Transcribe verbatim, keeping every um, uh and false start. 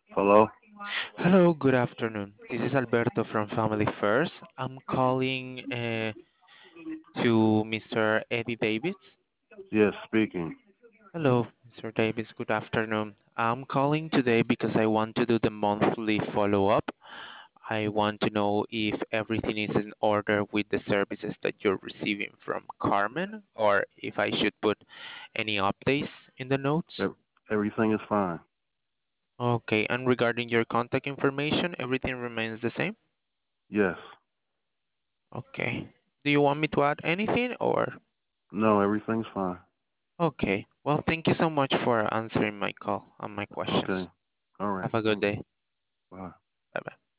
Hello? Hello, good afternoon. This is Alberto from Family First. I'm calling uh, to Mister Eddie Davis. Yes, speaking. Hello, Mister Davis. Good afternoon. I'm calling today because I want to do the monthly follow-up. I want to know if everything is in order with the services that you're receiving from Carmen, or if I should put any updates in the notes. Ev- Everything is fine. Okay, and regarding your contact information, everything remains the same? Yes. Okay. Do you want me to add anything or? No, everything's fine. Okay. Well, thank you so much for answering my call and my questions. Okay. All right. Have a good Thank you. day. Bye. Bye bye.